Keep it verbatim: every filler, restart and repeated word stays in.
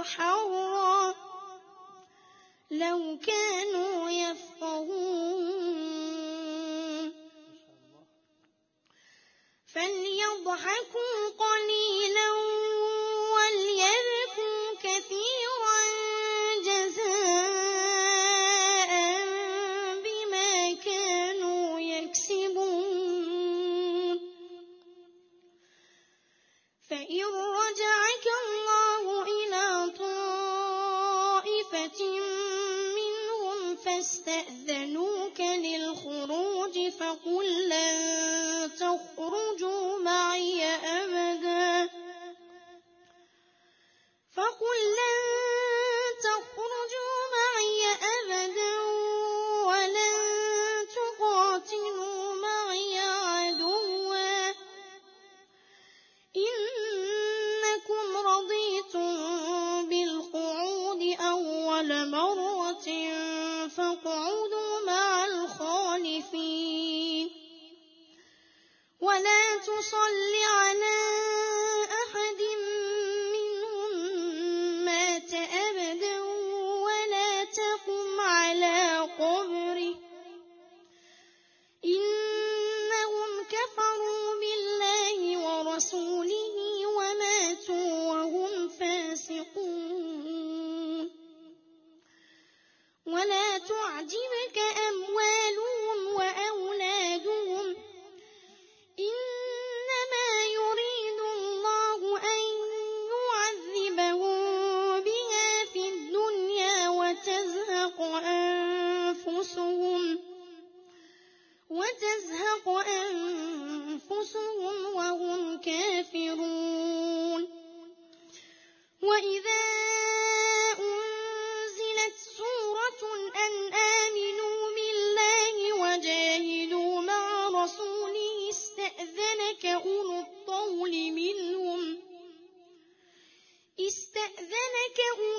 حرا لو كانوا يفقهون فليضحكوا قليلا وليبكوا كثيرا جزاء بما كانوا يكسبون فإن رجعك الله إلى طائفة منهم فاستأذنوك للخروج فقل لن تخرجوا معي أبدا فقل لن تخرجوا معي أبدا ولن تقاتلوا معي عدوا إنكم رضيتم بالقعود أول مرة فاقعدوا مع الخالفين ولا تصل على أحد منهم مات أبدا ولا تقم على قبره إنهم كفروا بالله ورسوله وماتوا وهم فاسقون ولا تعجبك أموالهم وأولادهم إنما يريد الله أن يعذبهم بها في الدنيا وتزهق أنفسهم وتزهق أنفسهم وهم كافرون وإذا أنزلت سورة أن آمنوا بالله وجاهدوا مع رسوله استأذنك أولو الطول منهم استأذنك أولو